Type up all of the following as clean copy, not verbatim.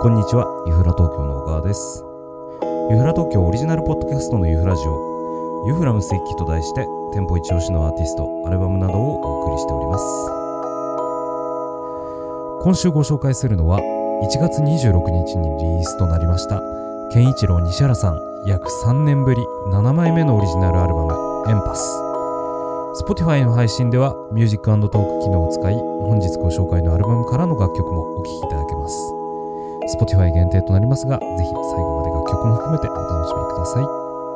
こんにちは、ゆふら東京の小川です。ゆふら東京オリジナルポッドキャストのゆふラジオ、ユフラムスイッキと題して店舗一押しのアーティスト、アルバムなどをお送りしております。今週ご紹介するのは1月26日にリリースとなりました健一郎西原さん約3年ぶり7枚目のオリジナルアルバムエンパス。 Spotify の配信ではミュージック&トーク機能を使い、本日ご紹介のアルバムからの楽曲もお聴きいただけます。 Spotify 限定となりますが、ぜひ最後まで楽曲も含めてお楽しみください。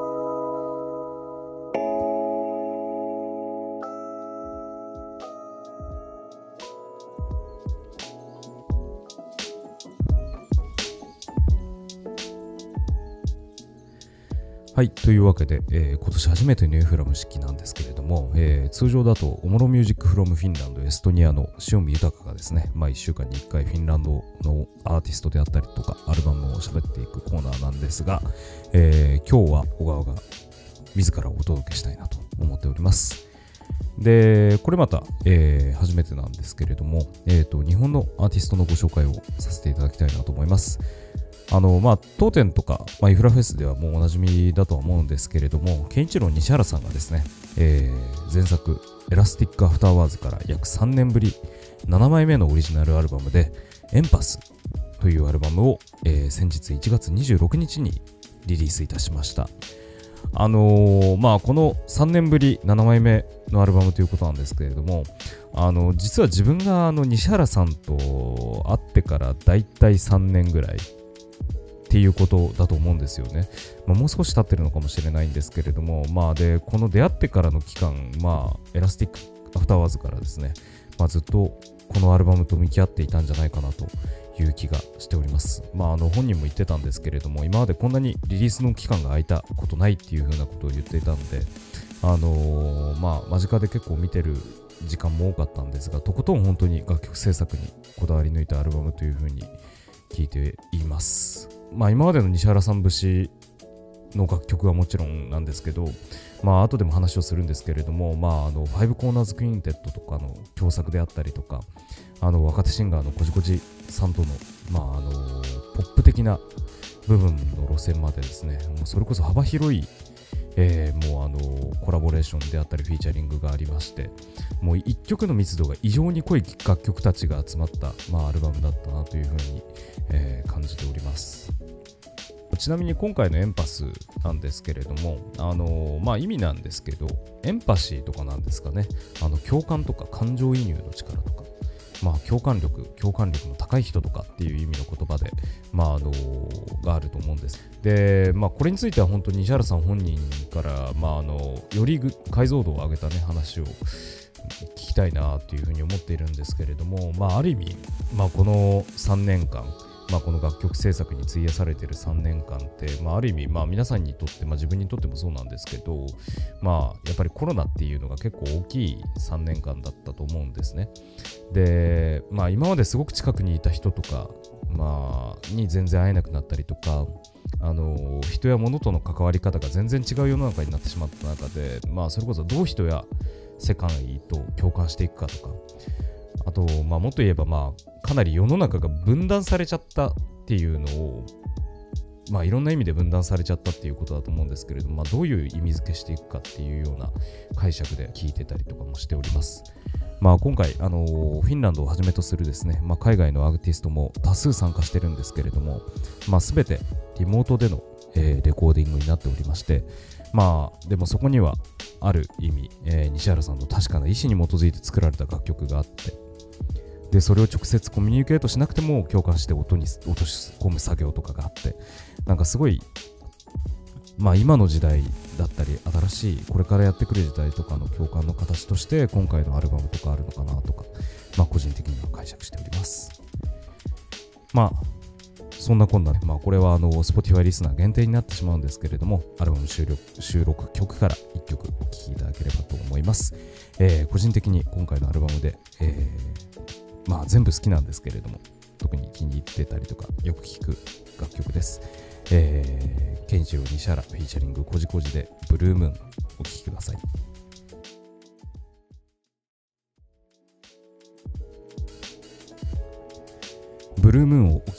はい、というわけで、今年初めてのユフラム式なんですけれども、通常だとオモロミュージックフロムフィンランドエストニアの塩見豊がですね、1週間に1回フィンランドのアーティストであったりとかアルバムを喋っていくコーナーなんですが、今日は小川が自らお届けしたいなと思っております。で、これまた、初めてなんですけれども、日本のアーティストのご紹介をさせていただきたいなと思います。当店とか、ユフラフェスではもうおなじみだとは思うんですけれども、健一郎西原さんがですね、前作エラスティックアフターワーズから約3年ぶり7枚目のオリジナルアルバムでエンパスというアルバムを、先日1月26日にリリースいたしました。この3年ぶり7枚目のアルバムということなんですけれども、実は自分が西原さんと会ってからだいたい3年ぐらいっていうことだと思うんですよね。もう少し経ってるのかもしれないんですけれども、でこの出会ってからの期間、エラスティックアフターワーズからですね、ずっとこのアルバムと向き合っていたんじゃないかなという気がしております。本人も言ってたんですけれども、今までこんなにリリースの期間が空いたことないっていう風なことを言っていたので、間近で結構見てる時間も多かったんですが、とことん本当に楽曲制作にこだわり抜いたアルバムという風に聞いています。今までの西原さん節の楽曲はもちろんなんですけど、後でも話をするんですけれども、ファイブコーナーズクインテッドとかの共作であったりとか、若手シンガーのこじこじさんとの、ポップ的な部分の路線までですね、もうそれこそ幅広い、コラボレーションであったりフィーチャリングがありまして、もう一曲の密度が異常に濃い楽曲たちが集まった、アルバムだったなというふうに、感じております。ちなみに今回のエンパスなんですけれども、意味なんですけど、エンパシーとかなんですかね、共感とか感情移入の力とか、共感力の高い人とかっていう意味の言葉で、があると思うんです。で、これについては本当に西原さん本人から、より解像度を上げたね話を聞きたいなというふうに思っているんですけれども、ある意味、この3年間、この楽曲制作に費やされている3年間って、ある意味、皆さんにとって、自分にとってもそうなんですけど、やっぱりコロナっていうのが結構大きい3年間だったと思うんですね。で、今まですごく近くにいた人とか、に全然会えなくなったりとか、人や物との関わり方が全然違う世の中になってしまった中で、それこそどう人や世界と共感していくかとか、あと、もっと言えば、かなり世の中が分断されちゃったっていうのを、いろんな意味で分断されちゃったっていうことだと思うんですけれども、どういう意味付けしていくかっていうような解釈で聞いてたりとかもしております。今回、フィンランドをはじめとするですね、海外のアーティストも多数参加してるんですけれども、全てリモートでの、レコーディングになっておりまして、でもそこにはある意味、西原さんの確かな意思に基づいて作られた楽曲があって、でそれを直接コミュニケートしなくても共感して音に落とし込む作業とかがあって、すごい、今の時代だったり新しいこれからやってくる時代とかの共感の形として今回のアルバムとかあるのかなとか、個人的には解釈しております。そんなこんなね、これはSpotify リスナー限定になってしまうんですけれども、アルバム収録曲から1曲お聴きいただければと思います。個人的に今回のアルバムで、全部好きなんですけれども、特に気に入ってたりとかよく聴く楽曲です。健一郎西原フィーチャリングこじこじでブルームーンお聴きください。ブルームーンをお聴きいた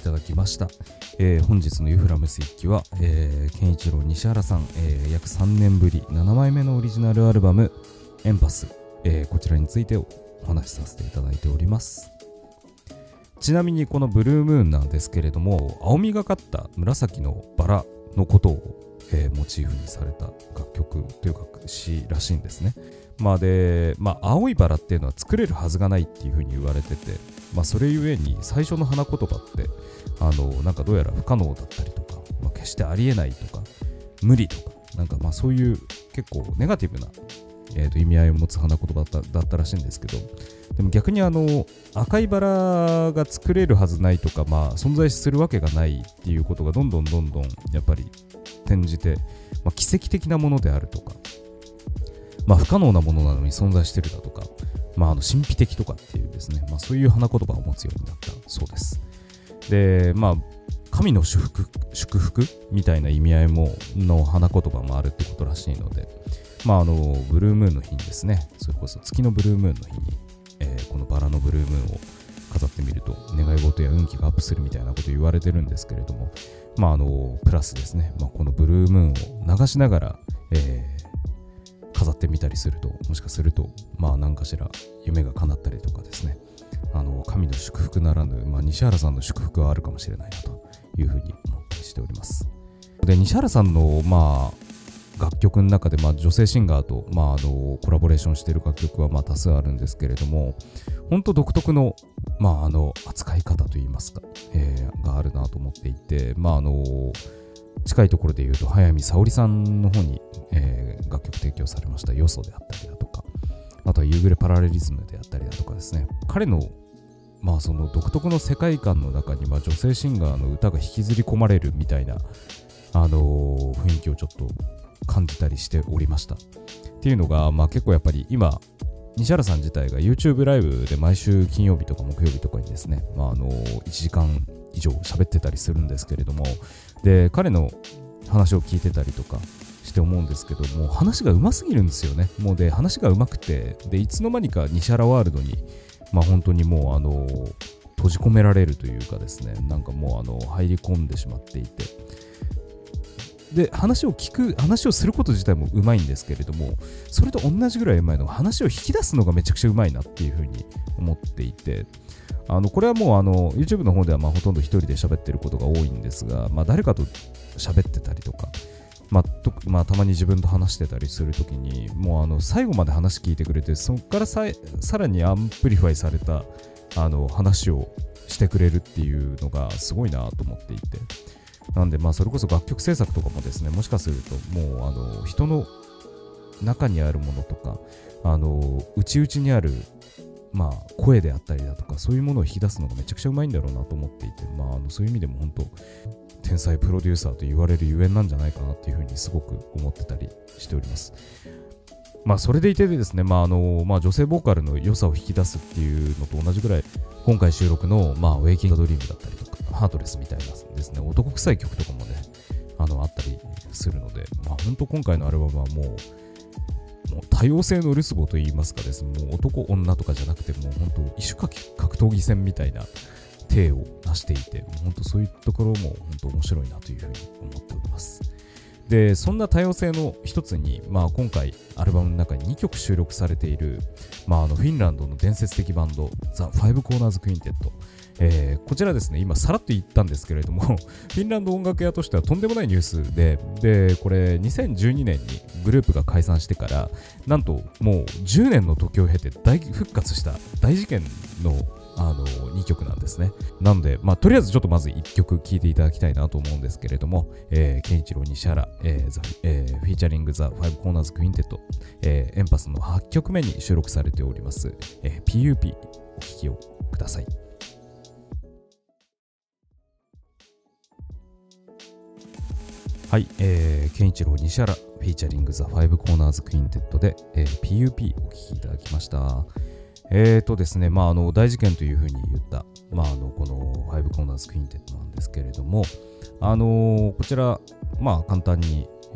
ただきました。本日のユフラムス一揆は、健一郎西原さん、約3年ぶり7枚目のオリジナルアルバムエンパス、こちらについてお話しさせていただいております。ちなみにこのブルームーンなんですけれども、青みがかった紫のバラのことを、モチーフにされた楽曲というか詩らしいんですね。青いバラっていうのは作れるはずがないっていう風に言われてて、それゆえに最初の花言葉ってなんかどうやら不可能だったりとか、決してありえないとか無理とか、そういう結構ネガティブな、意味合いを持つ花言葉だったらしいんですけど、でも逆に赤いバラが作れるはずないとか、存在するわけがないっていうことがどんどんやっぱり転じて、奇跡的なものであるとか、不可能なものなのに存在してるだとか、神秘的とかっていうですね、そういう花言葉を持つようになったそうです。で、神の祝福みたいな意味合いの花言葉もあるってことらしいので、ブルームーンの日にですね、それこそ月のブルームーンの日に、このバラのブルームーンを飾ってみると願い事や運気がアップするみたいなこと言われてるんですけれども、プラスですね、このブルームーンを流しながら、飾ってみたりすると、もしかすると何かしら夢が叶ったりとかですね、神の祝福ならぬ、西原さんの祝福はあるかもしれないなというふうに思ったりしております。で、西原さんの楽曲の中で、女性シンガーと、コラボレーションしている楽曲は多数あるんですけれども、本当独特の、扱い方といいますか、があるなと思っていて、近いところで言うと早見沙織さんの方に、楽曲提供されましたよそであったりだとか、あとは夕暮れパラレリズムであったりだとかですね、彼のその独特の世界観の中に、女性シンガーの歌が引きずり込まれるみたいな、雰囲気をちょっと感じたりしておりました。っていうのが、結構やっぱり今西原さん自体が YouTube ライブで毎週金曜日とか木曜日とかにですね、1時間以上喋ってたりするんですけれども、で彼の話を聞いてたりとかして思うんですけども、話が上手すぎるんですよね。もうで話が上手くて、でいつの間にか西原ワールドに本当にもう閉じ込められるというかですね、なんかもう入り込んでしまっていて、で話をすること自体もうまいんですけれども、それと同じぐらいうまいのが話を引き出すのがめちゃくちゃうまいなっていうふうに思っていて、これはもうYouTube の方ではほとんど一人で喋ってることが多いんですが、誰かと喋ってたりとか、たまに自分と話してたりするときに、もう最後まで話聞いてくれて、そこからさらにアンプリファイされた話をしてくれるっていうのがすごいなと思っていて、なんでそれこそ楽曲制作とかもですね、もしかするともう人の中にあるものとか内々にある声であったりだとか、そういうものを引き出すのがめちゃくちゃうまいんだろうなと思っていて、そういう意味でも本当天才プロデューサーと言われるゆえんなんじゃないかなっていうふうにすごく思ってたりしております。それでいてですね、女性ボーカルの良さを引き出すっていうのと同じぐらい、今回収録のウェイキングドリームだったりとかハートレスみたいなですね、男臭い曲とかもねあったりするので、本当今回のアルバムはもう多様性のるつぼといいますかですね、もう男女とかじゃなくて、もう本当異種格闘技戦みたいな体を成していて、本当そういうところも本当面白いなというふうに思っております。でそんな多様性の一つに、今回アルバムの中に2曲収録されている、フィンランドの伝説的バンドザ・ファイブコーナーズ・クインテッド、こちらですね、今さらっと言ったんですけれどもフィンランド音楽屋としてはとんでもないニュースで、これ2012年にグループが解散してからなんともう10年の時を経て大復活した大事件の2曲なんですね。なので、とりあえずちょっとまず1曲聴いていただきたいなと思うんですけれども、健一郎西原、フィーチャリングザ・ファイブコーナーズ・クインテッド、エンパスの8曲目に収録されております、PUP お聴きをください。はい、健一郎西原フィーチャリングザ・ファイブコーナーズ・クインテッドで、PUP お聴きいただきました。ですね、大事件というふうに言った、この5コーナーズクインテッドなんですけれども、こちら、簡単に、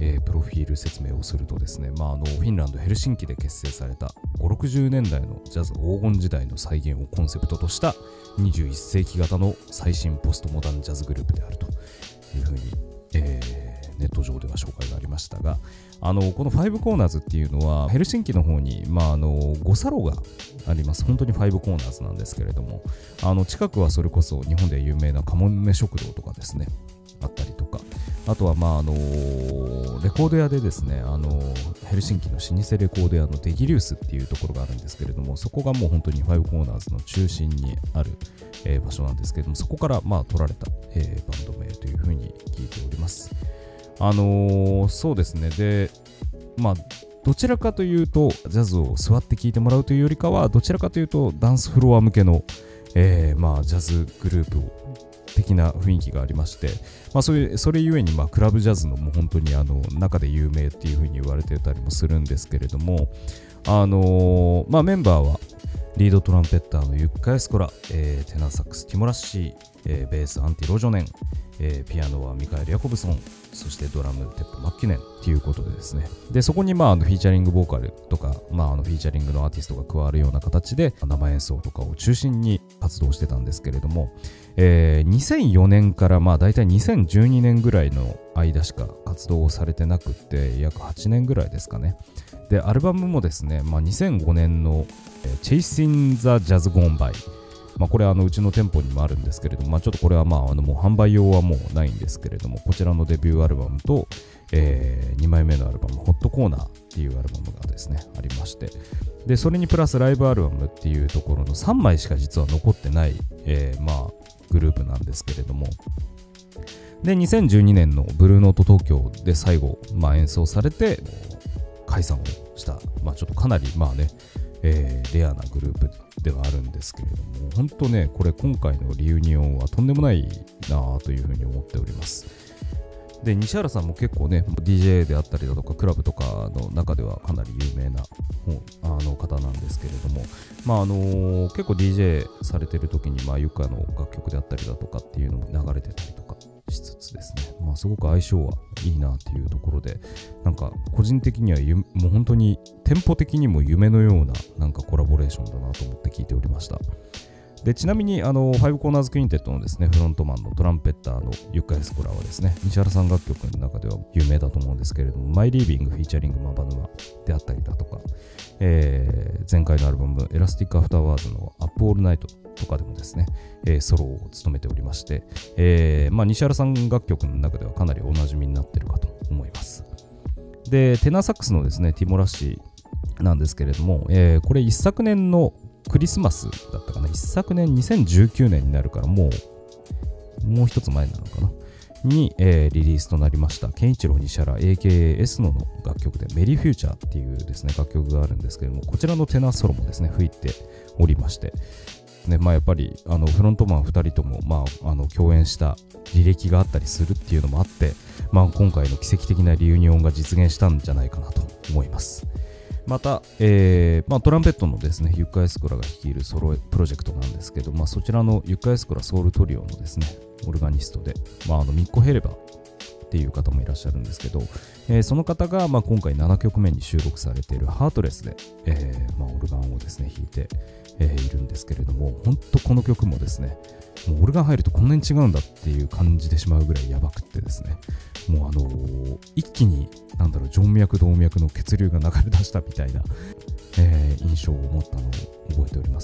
プロフィール説明をするとですね、フィンランドヘルシンキで結成された5、60年代のジャズ黄金時代の再現をコンセプトとした21世紀型の最新ポストモダンジャズグループであるというふうに、ネット上では紹介がありましたが、この5コーナーズっていうのはヘルシンキの方に、5サロがあります。本当に5コーナーズなんですけれども、近くはそれこそ日本で有名なカモメ食堂とかですねあったりとか、あとはレコード屋でですね、ヘルシンキの老舗レコード屋のデギリウスっていうところがあるんですけれども、そこがもう本当に5コーナーズの中心にある、場所なんですけれども、そこから取られた、バンド名というふうに聞いております。そうですね。で、どちらかというとジャズを座って聴いてもらうというよりかは、どちらかというとダンスフロア向けの、ジャズグループ的な雰囲気がありまして、それゆえにクラブジャズのもう本当に中で有名っていう風に言われてたりもするんですけれども、メンバーはリードトランペッターのユッカ・エスコラ、テナーサックスティモラッシー、ベースアンティ・ロジョネン、ピアノはミカエル・ヤコブソン、そしてドラムテップ・マッキュネンということでですね、でそこにフィーチャリングボーカルとか、フィーチャリングのアーティストが加わるような形で生演奏とかを中心に活動してたんですけれども、2004年からだいたい2012年ぐらいの間しか活動をされてなくって、約8年ぐらいですかね。でアルバムもですね、2005年のChasing the Jazz Gone By、これうちの店舗にもあるんですけれども、ちょっとこれはもう販売用はもうないんですけれども、こちらのデビューアルバムと、2枚目のアルバムホットコーナーっていうアルバムがですねありまして、でそれにプラスライブアルバムっていうところの3枚しか実は残ってない、グループなんですけれども、で2012年のブルーノート東京で最後、演奏されて解散をした、ちょっとかなりレアなグループではあるんですけれども、本当ね、これ今回のリユニオンはとんでもないなというふうに思っております。で西原さんも結構ね DJ であったりだとかクラブとかの中ではかなり有名な方なんですけれども、結構 DJ されてる時にユカの楽曲であったりだとかっていうのも流れてたりとかしつつですね、すごく相性はいいなっていうところで、なんか個人的にはもう本当にテンポ的にも夢のようななんかコラボレーションだなと思って聞いておりました。でちなみに5コーナーズクインテットのですねフロントマンのトランペッターのユッカ・エスコラはですね、西原さん楽曲の中では有名だと思うんですけれども、マイ・リービングフィーチャリングマバヌマであったりだとか、前回のアルバムエラスティック・アフターワーズのアップ・オールナイトとかでもですね、ソロを務めておりまして、西原さん楽曲の中ではかなりおなじみになっているかと思います。でテナーサックスのですねティモラッシーなんですけれども、これ一昨年のクリスマスだったかな、一昨年2019年になるからもう一つ前なのかなに、リリースとなりました健一郎西原 AKA エスノの楽曲でメリーフューチャーっていうですね楽曲があるんですけれども、こちらのテナーソロもですね吹いておりましてね、やっぱりフロントマン2人とも、共演した履歴があったりするっていうのもあって、今回の奇跡的なリユニオンが実現したんじゃないかなと思います。また、トランペットのですねユッカ・エスコラが率いるソロプロジェクトなんですけど、そちらのユッカ・エスコラソウルトリオのですねオルガニストで、ミッコ・ヘレバっていう方もいらっしゃるんですけど、その方が、今回7曲目に収録されているハートレスで、オルガンをですね弾いて、いるんですけれども、本当この曲もですねもうオルガン入るとこんなに違うんだっていう感じでしまうぐらいやばくってですね、もう一気に静脈動脈の血流が流れ出したみたいな、印象を持ったのを覚えております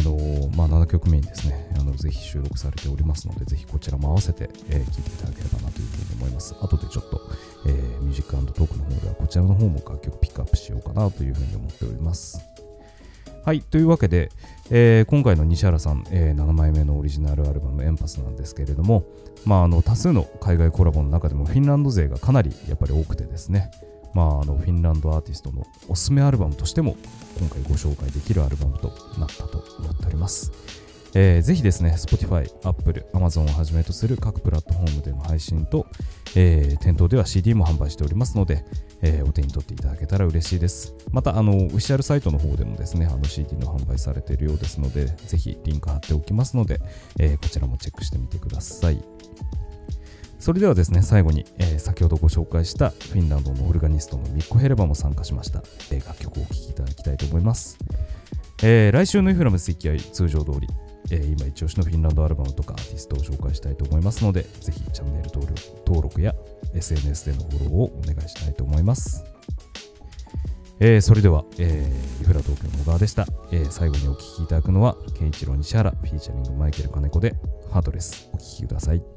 。7曲目にですねぜひ収録されておりますので、ぜひこちらも合わせて聴いていただければなというふうに思います。後でちょっと、ミュージック&トークの方ではこちらの方も楽曲ピックアップしようかなというふうに思っております。はい、というわけで、今回の西原さん、7枚目のオリジナルアルバムエンパスなんですけれども、多数の海外コラボの中でもフィンランド勢がかなりやっぱり多くてですね、フィンランドアーティストのおすすめアルバムとしても今回ご紹介できるアルバムとなったと思っております。ぜひですね Spotify、Apple、Amazon をはじめとする各プラットフォームでの配信と、店頭では CD も販売しておりますので、お手に取っていただけたら嬉しいです。またオフィシャルサイトの方でもですねCD の販売されているようですので、ぜひリンク貼っておきますので、こちらもチェックしてみてください。 それではですね、最後に、先ほどご紹介したフィンランドのオルガニストのミッコ・ヘレバも参加しました、楽曲をお聴きいただきたいと思います。来週のイフラムスイキ愛通常通り、今一押しのフィンランドアルバムとかアーティストを紹介したいと思いますので、ぜひチャンネル登録や SNS でのフォローをお願いしたいと思います。それでは、イフラ東京の小川でした。最後にお聴きいただくのはケンイチロウ西原フィーチャリングマイケル金子でハートレス、お聴きください。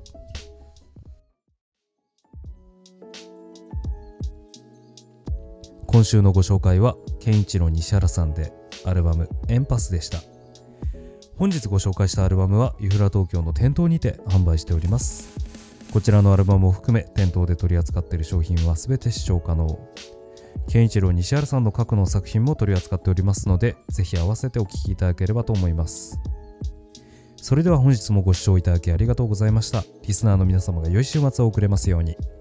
今週のご紹介はケンイチロウ西原さんでアルバムエンパスでした。本日ご紹介したアルバムはイフラ東京の店頭にて販売しております。こちらのアルバムを含め店頭で取り扱っている商品はすべて視聴可能。ケンイチロウ西原さんの過去の作品も取り扱っておりますので、ぜひ合わせてお聴きいただければと思います。それでは本日もご視聴いただきありがとうございました。リスナーの皆様が良い週末を送れますように。